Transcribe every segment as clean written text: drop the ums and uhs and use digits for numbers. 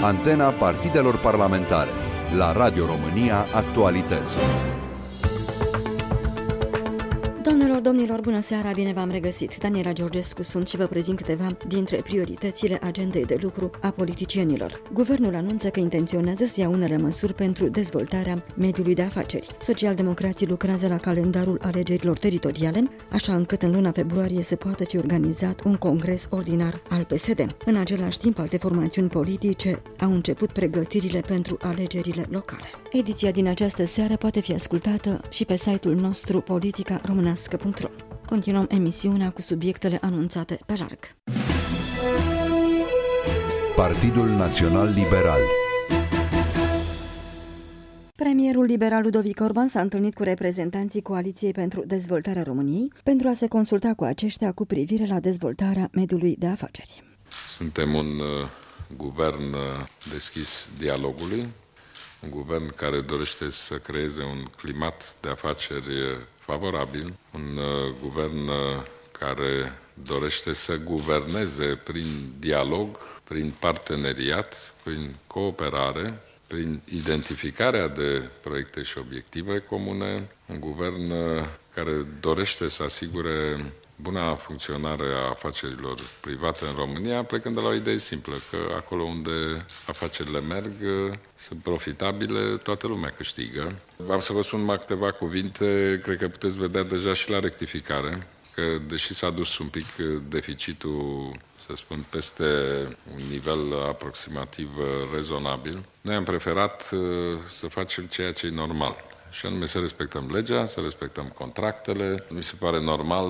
Antena partidelor parlamentare. La Radio România Actualități. Doamnelor, domnilor, bună seara, bine v-am regăsit. Daniela Georgescu sunt și vă prezint câteva dintre prioritățile agendei de lucru a politicienilor. Guvernul anunță că intenționează să ia unele măsuri pentru dezvoltarea mediului de afaceri. Socialdemocrații lucrează la calendarul alegerilor teritoriale, așa încât în luna februarie se poate fi organizat un congres ordinar al PSD. În același timp, alte formațiuni politice au început pregătirile pentru alegerile locale. Ediția din această seară poate fi ascultată și pe site-ul nostru politica-românească.ro. Continuăm emisiunea cu subiectele anunțate pe larg. Partidul Național Liberal. Premierul liberal Ludovic Orban s-a întâlnit cu reprezentanții Coaliției pentru Dezvoltarea României pentru a se consulta cu aceștia cu privire la dezvoltarea mediului de afaceri. Suntem un guvern deschis dialogului, un guvern care dorește să creeze un climat de afaceri favorabil, un guvern care dorește să guverneze prin dialog, prin parteneriat, prin cooperare, prin identificarea de proiecte și obiective comune, un guvern care dorește să asigure buna funcționare a afacerilor private în România, plecând de la o idee simplă, că acolo unde afacerile merg sunt profitabile, toată lumea câștigă. Am să vă spun câteva cuvinte, cred că puteți vedea deja și la rectificare, că deși s-a dus un pic deficitul, să spun, peste un nivel aproximativ rezonabil, noi am preferat să facem ceea ce e normal. Și anume să respectăm legea, să respectăm contractele. Mi se pare normal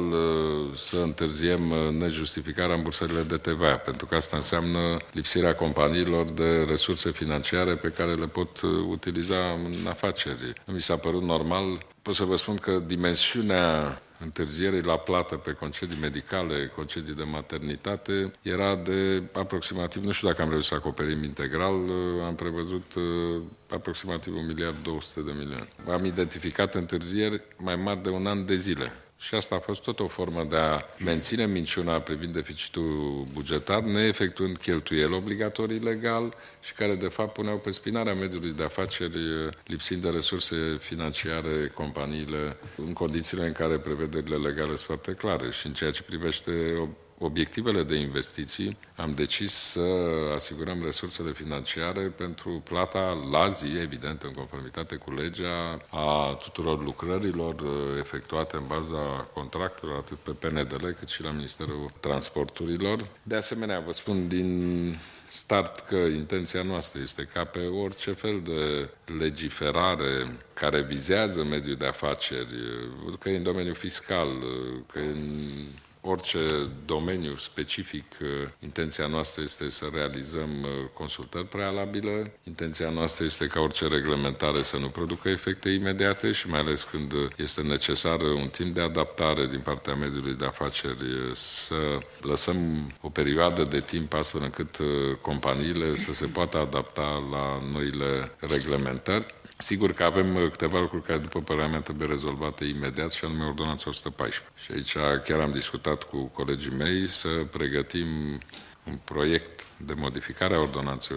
să întârziem nejustificat rambursările de TVA, pentru că asta înseamnă lipsirea companiilor de resurse financiare pe care le pot utiliza în afaceri. Mi s-a părut normal. Pot să vă spun că dimensiunea întârzierii la plată pe concedii medicale, concedii de maternitate, era de aproximativ, nu știu dacă am reușit să acoperim integral, am prevăzut aproximativ 1,2 miliarde. Am identificat întârzieri mai mari de un an de zile. Și asta a fost tot o formă de a menține minciuna privind deficitul bugetar, neefectuând cheltuieli obligatorii legal și care, de fapt, puneau pe spinarea mediului de afaceri, lipsind de resurse financiare companiile, în condițiile în care prevederile legale sunt foarte clare. Și în ceea ce privește obiectivele de investiții, am decis să asigurăm resursele financiare pentru plata la zi, evident, în conformitate cu legea, a tuturor lucrărilor efectuate în baza contractelor, atât pe PNDL cât și la Ministerul Transporturilor. De asemenea, vă spun din start că intenția noastră este ca pe orice fel de legiferare care vizează mediul de afaceri, că e în domeniul fiscal, că e în orice domeniu specific, intenția noastră este să realizăm consultări prealabile. Intenția noastră este ca orice reglementare să nu producă efecte imediate și mai ales când este necesar un timp de adaptare din partea mediului de afaceri, să lăsăm o perioadă de timp astfel încât companiile să se poată adapta la noile reglementări. Sigur că avem câteva lucruri care, după părerea mea, trebuie rezolvate imediat, și anume ordonanța 114. Și aici chiar am discutat cu colegii mei să pregătim un proiect de modificare a ordonanței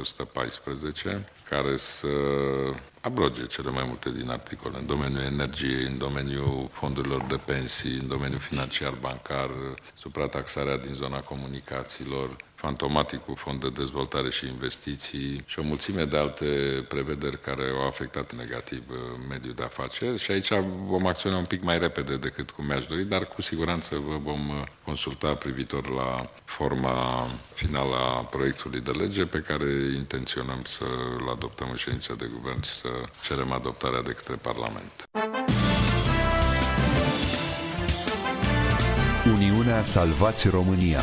114 care să abroge cele mai multe din articole în domeniul energiei, în domeniul fondurilor de pensii, în domeniul financiar bancar, suprataxarea din zona comunicațiilor, fantomaticul fond de dezvoltare și investiții și o mulțime de alte prevederi care au afectat negativ mediul de afaceri. Și aici vom acționa un pic mai repede decât cum mi-aș dori, dar cu siguranță vă vom consulta privitor la forma finală a proiectului de lege pe care intenționăm să-l adoptăm în ședința de guvern și să cerem adoptarea de către Parlament. Uniunea Salvați România.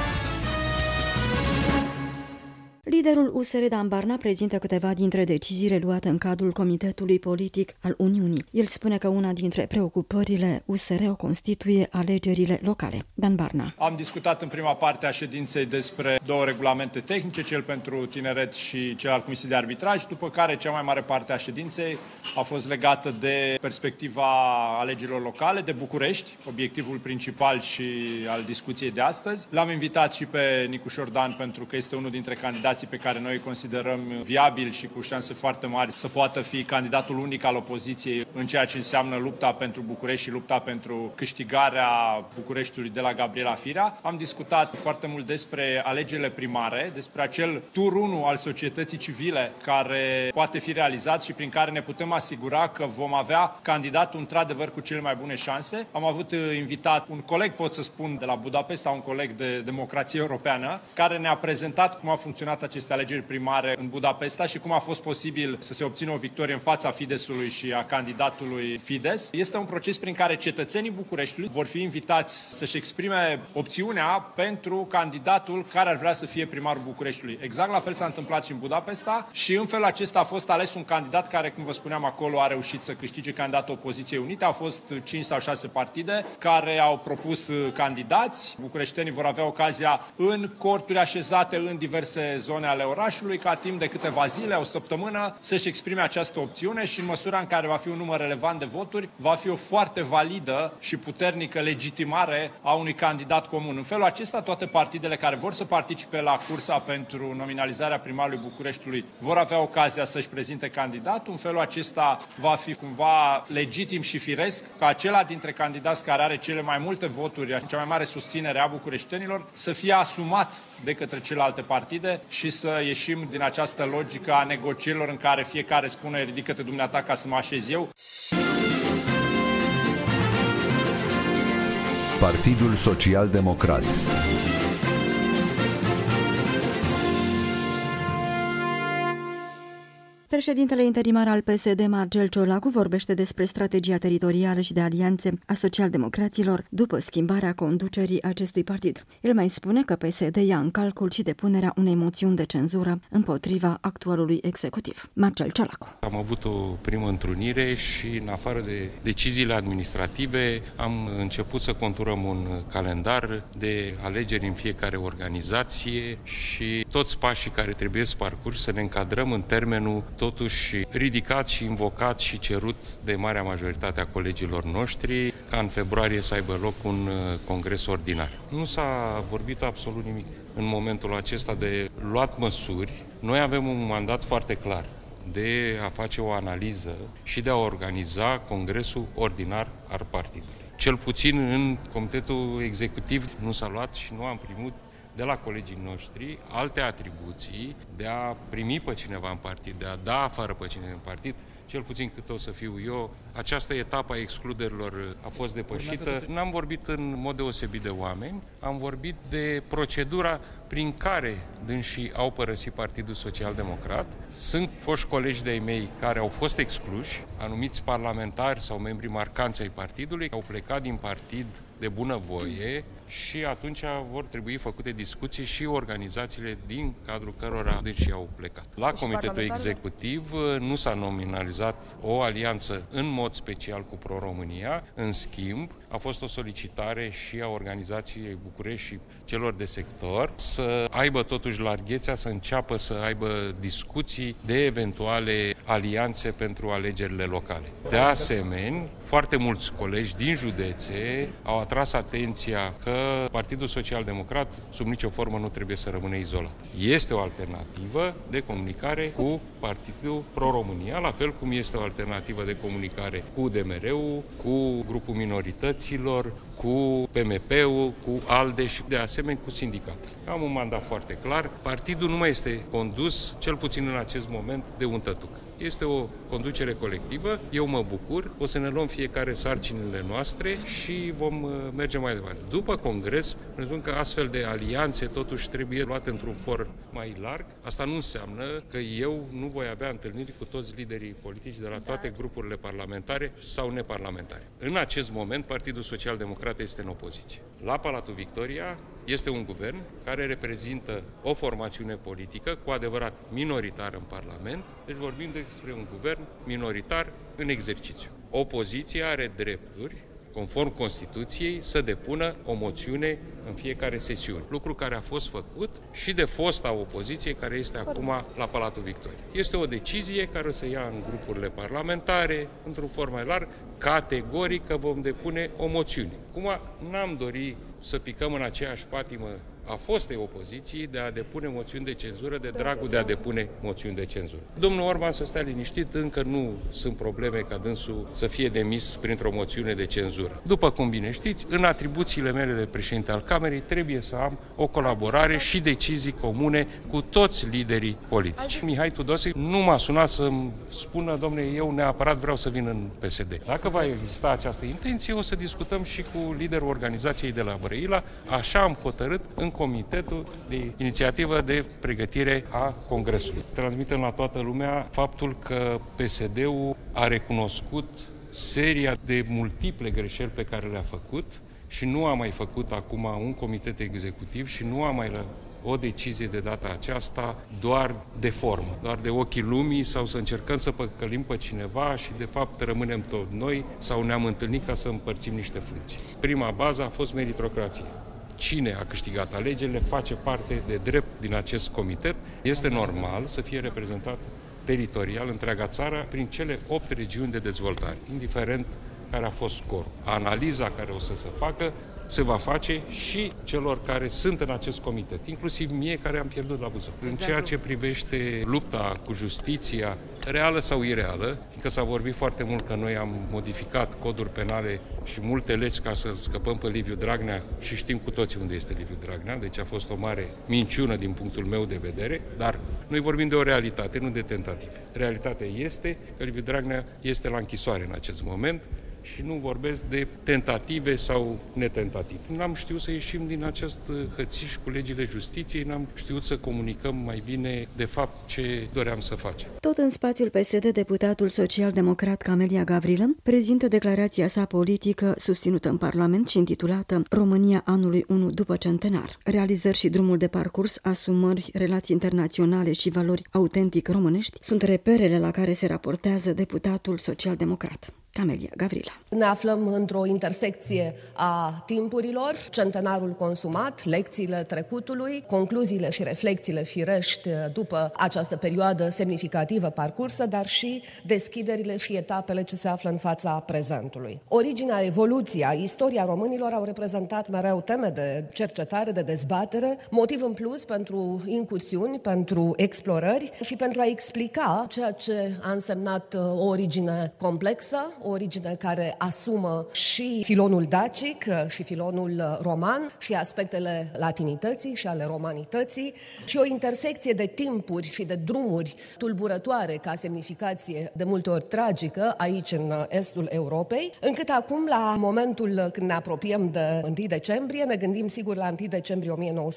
Liderul USR Dan Barna prezintă câteva dintre deciziile luate în cadrul Comitetului Politic al Uniunii. El spune că una dintre preocupările USR o constituie alegerile locale. Dan Barna. Am discutat în prima parte a ședinței despre două regulamente tehnice, cel pentru tineret și cel al Comisiei de Arbitraj, după care cea mai mare parte a ședinței a fost legată de perspectiva alegerilor locale de București, obiectivul principal și al discuției de astăzi. L-am invitat și pe Nicu Șordan pentru că este unul dintre candidații candidații pe care noi îi considerăm viabili și cu șanse foarte mari să poată fi candidatul unic al opoziției în ceea ce înseamnă lupta pentru București și lupta pentru câștigarea Bucureștiului de la Gabriela Firea. Am discutat foarte mult despre alegerile primare, despre acel tur 1 al societății civile care poate fi realizat și prin care ne putem asigura că vom avea candidatul într-adevăr cu cele mai bune șanse. Am avut invitat un coleg, pot să spun, de la Budapesta, un coleg de democrație europeană, care ne-a prezentat cum au funcționat aceste alegeri primare în Budapesta și cum a fost posibil să se obțină o victorie în fața Fideszului și a candidatului Fidesz. Este un proces prin care cetățenii Bucureștiului vor fi invitați să-și exprime opțiunea pentru candidatul care ar vrea să fie primarul Bucureștiului. Exact la fel s-a întâmplat și în Budapesta și în felul acesta a fost ales un candidat care, cum vă spuneam acolo, a reușit să câștige candidatul Opoziției Unite. Au fost 5 sau 6 partide care au propus candidați. Bucureștenii vor avea ocazia în corturi așezate în diverse zone ale orașului ca timp de câteva zile, o săptămână, să-și exprime această opțiune și în măsura în care va fi un număr relevant de voturi, va fi o foarte validă și puternică legitimare a unui candidat comun. În felul acesta, toate partidele care vor să participe la cursa pentru nominalizarea primarului Bucureștiului vor avea ocazia să-și prezinte candidatul. În felul acesta va fi cumva legitim și firesc ca acela dintre candidați care are cele mai multe voturi, cea mai mare susținere a bucureștenilor, să fie asumat de către celelalte partide și să ieșim din această logică a negocierilor în care fiecare spune ridică-te dumneata ca să mă așez eu. Partidul Social Democrat. Președintele interimar al PSD, Marcel Ciolacu, vorbește despre strategia teritorială și de alianțe a socialdemocraților după schimbarea conducerii acestui partid. El mai spune că PSD ia în calcul și depunerea unei moțiuni de cenzură împotriva actualului executiv. Marcel Ciolacu. Am avut o primă întrunire și, în afară de deciziile administrative, am început să conturăm un calendar de alegeri în fiecare organizație și toți pașii care trebuie să parcurgi să ne încadrăm în termenul totuși ridicat și invocat și cerut de marea majoritate a colegilor noștri, ca în februarie să aibă loc un congres ordinar. Nu s-a vorbit absolut nimic în momentul acesta de luat măsuri. Noi avem un mandat foarte clar de a face o analiză și de a organiza congresul ordinar al partidului. Cel puțin în comitetul executiv nu s-a luat și nu am primit de la colegii noștri alte atribuții de a primi pe cineva în partid, de a da afară pe cineva în partid, cel puțin cât o să fiu eu. Această etapă a excluderilor a fost depășită. N-am vorbit în mod deosebit de oameni, am vorbit de procedura prin care dânsii au părăsit Partidul Social Democrat. Sunt foști colegi de-ai mei care au fost excluși, anumiți parlamentari sau membri marcanți ai partidului, au plecat din partid de bunăvoie și atunci vor trebui făcute discuții și organizațiile din cadrul cărora dânsii au plecat. La Comitetul Executiv nu s-a nominalizat o alianță în mod special cu Pro-România, în schimb a fost o solicitare și a organizației București și celor de sector să aibă totuși larghețea să înceapă să aibă discuții de eventuale alianțe pentru alegerile locale. De asemenea, foarte mulți colegi din județe au atras atenția că Partidul Social Democrat sub nicio formă nu trebuie să rămână izolat. Este o alternativă de comunicare cu Partidul Pro-România, la fel cum este o alternativă de comunicare cu UDMR-ul, cu grupul minorităților, cu PMP-ul, cu ALDE și de asemenea cu sindicatele. Am un mandat foarte clar. Partidul nu mai este condus, cel puțin în acest moment, de un tătuc. Este o conducere colectivă, eu mă bucur, o să ne luăm fiecare sarcinile noastre și vom merge mai departe. După congres, presupun că astfel de alianțe totuși trebuie luate într-un for mai larg. Asta nu înseamnă că eu nu voi avea întâlniri cu toți liderii politici de la toate grupurile parlamentare sau neparlamentare. În acest moment, Partidul Social Democrat este în opoziție. La Palatul Victoria este un guvern care reprezintă o formațiune politică cu adevărat minoritară în Parlament, deci vorbim despre un guvern minoritar în exercițiu. Opoziția are drepturi, conform Constituției, să depună o moțiune în fiecare sesiune. Lucru care a fost făcut și de fosta opoziție care este acum la Palatul Victoriei. Este o decizie care o să ia în grupurile parlamentare, într-un form mai larg, categoric că vom depune o moțiune. Acum, n-am dorit să picăm în aceeași patimă a fostei opoziții de a depune moțiuni de cenzură de dragul de a depune moțiuni de cenzură. Domnul Orban să stea liniștit, încă nu sunt probleme ca dânsul să fie demis printr-o moțiune de cenzură. După cum bine știți, în atribuțiile mele de președinte al Camerei trebuie să am o colaborare și decizii comune cu toți liderii politici. Mihai Tudose nu m-a sunat să-mi spună, domnule, eu neapărat vreau să vin în PSD. Dacă va exista această intenție, o să discutăm și cu liderul organizației de la Brăila. Așa am hotărât în Comitetul de Inițiativă de Pregătire a Congresului. Transmitem la toată lumea faptul că PSD-ul a recunoscut seria de multiple greșeli pe care le-a făcut și nu a mai făcut acum un comitet executiv și nu a mai o decizie de data aceasta doar de formă, doar de ochii lumii sau să încercăm să păcălim pe cineva și de fapt rămânem tot noi sau ne-am întâlnit ca să împărțim niște funcții. Prima bază a fost meritocrație. Cine a câștigat alegerile face parte de drept din acest comitet. Este normal să fie reprezentat teritorial întreaga țară prin cele 8 regiuni de dezvoltare, indiferent care a fost scorul. Analiza care o să se facă se va face și celor care sunt în acest comitet, inclusiv mie care am pierdut la Buzău. În ceea ce privește lupta cu justiția, reală sau ireală, că s-a vorbit foarte mult că noi am modificat coduri penale și multe legi ca să scăpăm pe Liviu Dragnea și știm cu toții unde este Liviu Dragnea, deci a fost o mare minciună din punctul meu de vedere, dar noi vorbim de o realitate, nu de tentative. Realitatea este că Liviu Dragnea este la închisoare în acest moment și nu vorbesc de tentative sau netentative. N-am știut să ieșim din acest hățiș cu legile justiției, n-am știut să comunicăm mai bine de fapt ce doream să facem. Tot în spațiul PSD, deputatul social-democrat Camelia Gavrilă prezintă declarația sa politică susținută în Parlament și intitulată România anului 1 după centenar. Realizări și drumul de parcurs, asumări, relații internaționale și valori autentic românești sunt reperele la care se raportează deputatul social-democrat. Camelia Gavrilă. Ne aflăm într-o intersecție a timpurilor, centenarul consumat, lecțiile trecutului, concluziile și reflexiile firești după această perioadă semnificativă parcursă, dar și deschiderile și etapele ce se află în fața prezentului. Originea, evoluția, istoria românilor au reprezentat mereu teme de cercetare, de dezbatere, motiv în plus pentru incursiuni, pentru explorări și pentru a explica ceea ce a însemnat o origine complexă, o origine care asumă și filonul dacic și filonul roman și aspectele latinității și ale romanității și o intersecție de timpuri și de drumuri tulburătoare ca semnificație de multe ori tragică aici în estul Europei, încât acum la momentul când ne apropiem de 1 decembrie, ne gândim sigur la 1 decembrie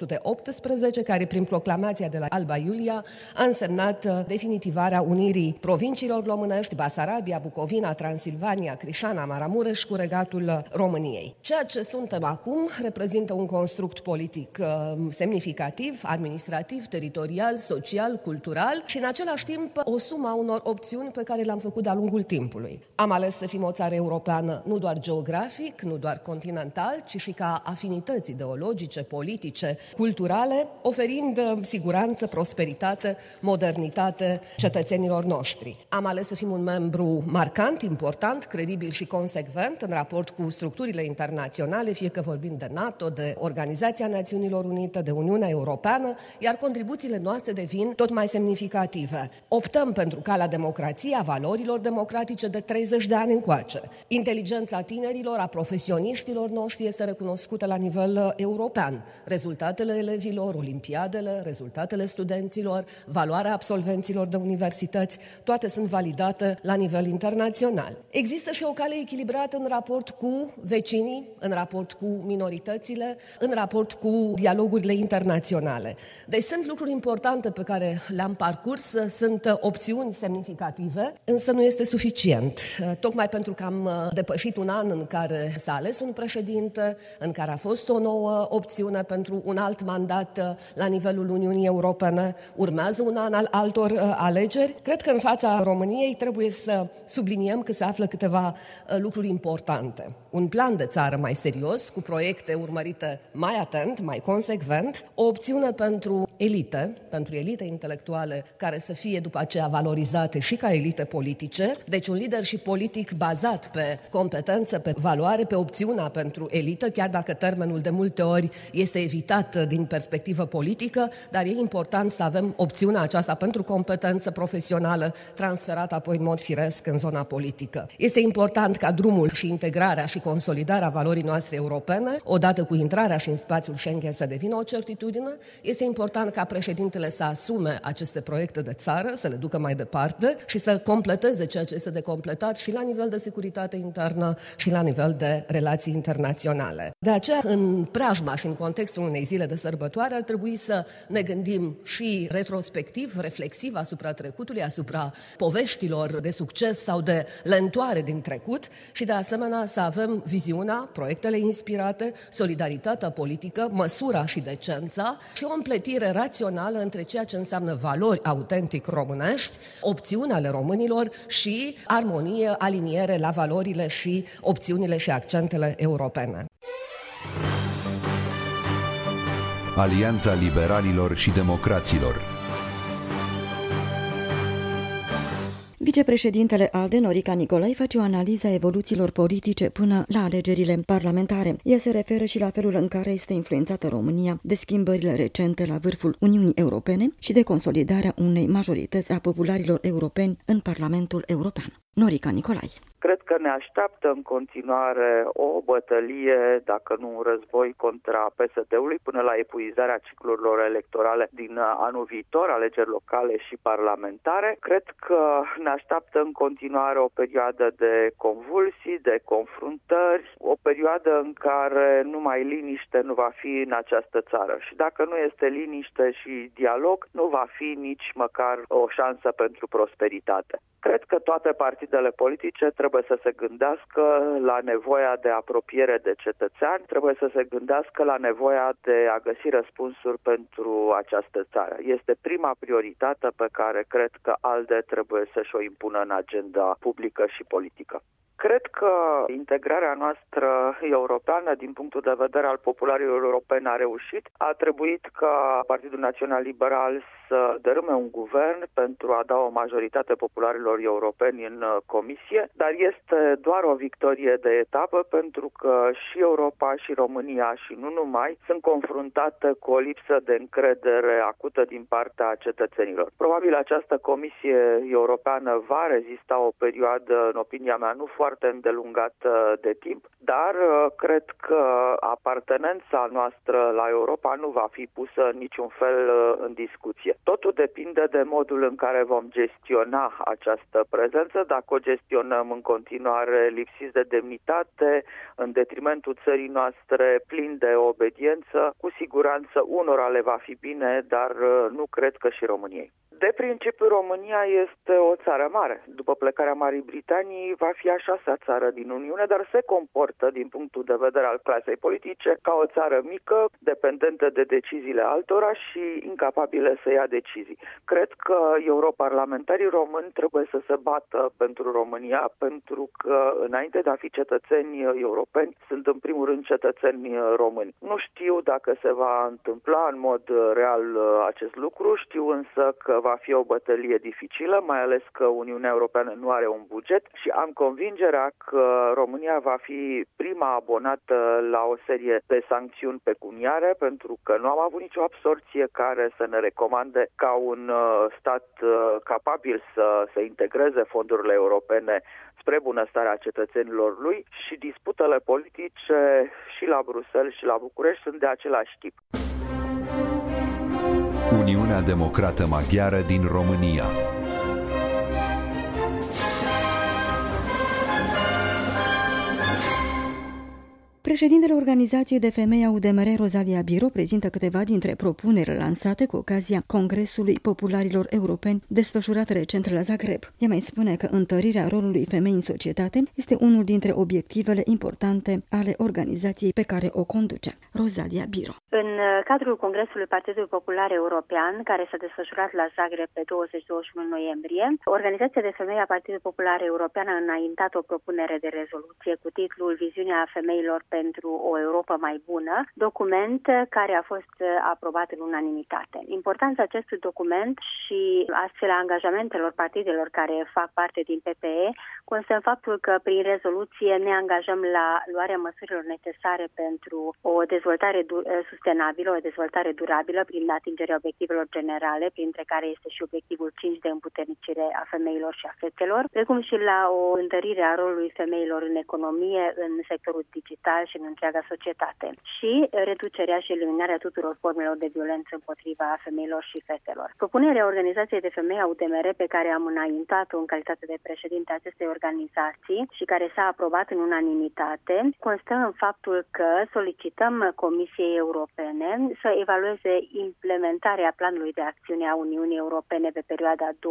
1918, care prin proclamația de la Alba Iulia a însemnat definitivarea unirii provinciilor românești, Basarabia, Bucovina, Transilvania, Crișana, Maramureș cu regatul României. Ceea ce suntem acum reprezintă un construct politic semnificativ, administrativ, teritorial, social, cultural și în același timp o sumă a unor opțiuni pe care le-am făcut de-a lungul timpului. Am ales să fim o țară europeană nu doar geografic, nu doar continental, ci și ca afinități ideologice, politice, culturale, oferind siguranță, prosperitate, modernitate cetățenilor noștri. Am ales să fim un membru marcant, important, credibil și consecvent în raport cu structurile internaționale, fie că vorbim de NATO, de Organizația Națiunilor Unite, de Uniunea Europeană, iar contribuțiile noastre devin tot mai semnificative. Optăm pentru calea democrației, a valorilor democratice de 30 de ani încoace. Inteligența tinerilor, a profesioniștilor noștri este recunoscută la nivel european. Rezultatele elevilor, olimpiadele, rezultatele studenților, valoarea absolvenților de universități, toate sunt validate la nivel internațional. Există și o cale echilibrată în raport cu vecinii, în raport cu minoritățile, în raport cu dialogurile internaționale. Deci sunt lucruri importante pe care le-am parcurs, sunt opțiuni semnificative, însă nu este suficient. Tocmai pentru că am depășit un an în care s-a ales un președinte, în care a fost o nouă opțiune pentru un alt mandat la nivelul Uniunii Europene, urmează un an al altor alegeri. Cred că în fața României trebuie să subliniem că se află câteva lucruri importante. Un plan de țară mai serios, cu proiecte urmărite mai atent, mai consecvent, o opțiune pentru elite, pentru elite intelectuale care să fie după aceea valorizate și ca elite politice. Deci un leadership politic bazat pe competență, pe valoare, pe opțiunea pentru elită, chiar dacă termenul de multe ori este evitat din perspectivă politică, dar e important să avem opțiunea aceasta pentru competență profesională transferată apoi în mod firesc în zona politică. Este important ca drumul și integrarea și consolidarea valorii noastre europene, odată cu intrarea și în spațiul Schengen, să devină o certitudine. Este important ca președintele să asume aceste proiecte de țară, să le ducă mai departe și să completeze ceea ce este de completat și la nivel de securitate internă și la nivel de relații internaționale. De aceea, în preajma și în contextul unei zile de sărbătoare, ar trebui să ne gândim și retrospectiv, reflexiv asupra trecutului, asupra poveștilor de succes sau de lentoare din trecut și, de asemenea, să avem viziunea, proiectele inspirate, solidaritatea politică, măsura și decența și o împletire rațională între ceea ce înseamnă valori autentic românești, opțiuni ale românilor și armonie, aliniere la valorile și opțiunile și accentele europene. Alianța Liberalilor și Democraților. Vicepreședintele ALDE, Norica Nicolai, face o analiză a evoluțiilor politice până la alegerile parlamentare. Ea se referă și la felul în care este influențată România de schimbările recente la vârful Uniunii Europene și de consolidarea unei majorități a popularilor europeni în Parlamentul European. Norica Nicolai. Cred că ne așteaptă în continuare o bătălie, dacă nu un război, contra PSD-ului până la epuizarea ciclurilor electorale din anul viitor, alegeri locale și parlamentare. Cred că ne așteaptă în continuare o perioadă de convulsii, de confruntări, o perioadă în care numai liniște nu va fi în această țară. Și dacă nu este liniște și dialog, nu va fi nici măcar o șansă pentru prosperitate. Cred că toate partidele politice trebuie să se gândească la nevoia de apropiere de cetățeani, trebuie să se gândească la nevoia de a găsi răspunsuri pentru această țară. Este prima prioritate pe care cred că ALDE trebuie să-și o impună în agenda publică și politică. Cred că integrarea noastră europeană, din punctul de vedere al popularilor europeni, a reușit. A trebuit ca Partidul Național Liberal să dărâme un guvern pentru a da o majoritate popularilor europeni în comisie, dar este doar o victorie de etapă pentru că și Europa și România și nu numai sunt confruntate cu o lipsă de încredere acută din partea cetățenilor. Probabil această comisie europeană va rezista o perioadă, în opinia mea, nu foarte îndelungată de timp, dar cred că apartenența noastră la Europa nu va fi pusă în niciun fel în discuție. Totul depinde de modul în care vom gestiona această prezență, dacă o gestionăm în continuare lipsiți de demnitate, în detrimentul țării noastre plin de obediență, cu siguranță unora le va fi bine, dar nu cred că și României. De principiu, România este o țară mare. După plecarea Marii Britanii, va fi a 6-a țară din Uniune, dar se comportă, din punctul de vedere al clasei politice, ca o țară mică, dependentă de deciziile altora și incapabilă să ia decizii. Cred că europarlamentarii români trebuie să se bată pentru România, pentru că, înainte de a fi cetățeni europeni, sunt în primul rând cetățeni români. Nu știu dacă se va întâmpla în mod real acest lucru, știu însă că va fi o bătălie dificilă, mai ales că Uniunea Europeană nu are un buget și am convingerea că România va fi prima abonată la o serie de sancțiuni pecuniare, pentru că nu am avut nicio absorție care să ne recomande ca un stat capabil să integreze fondurile europene spre bunăstarea cetățenilor lui și disputele politice și la Bruxelles și la București sunt de același tip. Uniunea Democrată Maghiară din România. Președintele Organizației de Femei UDMR, Rosalia Biro, prezintă câteva dintre propunerile lansate cu ocazia Congresului Popularilor Europeni desfășurat recent la Zagreb. Ea mai spune că întărirea rolului femei în societate este unul dintre obiectivele importante ale organizației pe care o conduce. Rosalia Biro. În cadrul Congresului Partidului Popular European, care s-a desfășurat la Zagreb pe 20-21 noiembrie, Organizația de Femei a Partidului Popular European a înaintat o propunere de rezoluție cu titlul Viziunea femeilor pentru o Europa mai bună, document care a fost aprobat în unanimitate. Importanța acestui document și astfel a angajamentelor partidelor care fac parte din PPE constă în faptul că prin rezoluție ne angajăm la luarea măsurilor necesare pentru o dezvoltare sustenabilă, o dezvoltare durabilă prin atingerea obiectivelor generale, printre care este și obiectivul 5 de împuternicire a femeilor și a fetelor, precum și la o întărire a rolului femeilor în economie, în sectorul digital și în întreaga societate și reducerea și eliminarea tuturor formelor de violență împotriva femeilor și fetelor. Propunerea Organizației de Femei a UDMR, pe care am înaintat-o în calitate de președinte a acestei organizații și care s-a aprobat în unanimitate, constă în faptul că solicităm Comisiei Europene să evalueze implementarea planului de acțiune a Uniunii Europene pe perioada 2017-2019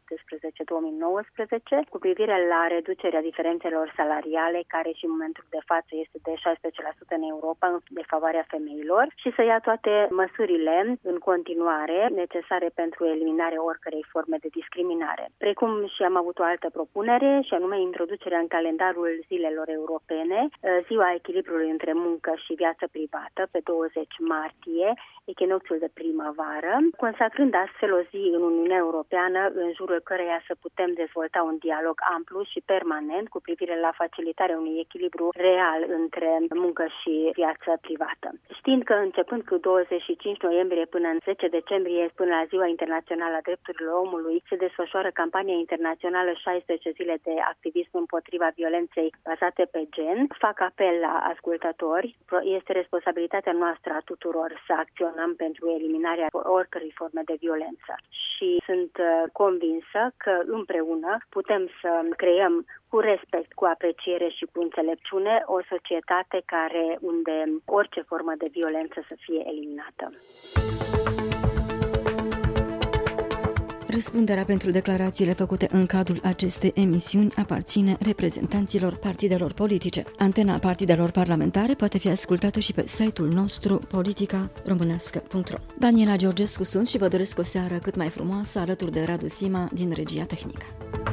cu privire la reducerea diferențelor salariale, care și în momentul de față este de 16% în Europa în defavoarea femeilor, și să ia toate măsurile în continuare necesare pentru eliminarea oricărei forme de discriminare. Precum și am avut o altă propunere, și anume introducerea în calendarul zilelor europene, ziua echilibrului între muncă și viață privată, pe 20 martie, echinocțiul de primăvară, consacrând astfel o zi în Uniunea Europeană în jurul căreia să putem dezvolta un dialog amplu și permanent cu privire la facilitarea unui echilibru real între muncă și viață privată. Știind că începând cu 25 noiembrie până în 10 decembrie, până la Ziua Internațională a Drepturilor Omului, se desfășoară campania internațională 16 zile de activism împotriva violenței bazate pe gen, fac apel la ascultători. Este responsabilitatea noastră a tuturor să acționăm pentru eliminarea oricărei forme de violență. Și sunt convinsă că împreună putem să creăm cu respect, cu apreciere și cu înțelepciune o societate unde orice formă de violență să fie eliminată. Răspunderea pentru declarațiile făcute în cadrul acestei emisiuni aparține reprezentanților partidelor politice. Antena partidelor parlamentare poate fi ascultată și pe site-ul nostru politicaromânească.ro. Daniela Georgescu sunt și vă doresc o seară cât mai frumoasă alături de Radu Sima din regia tehnică.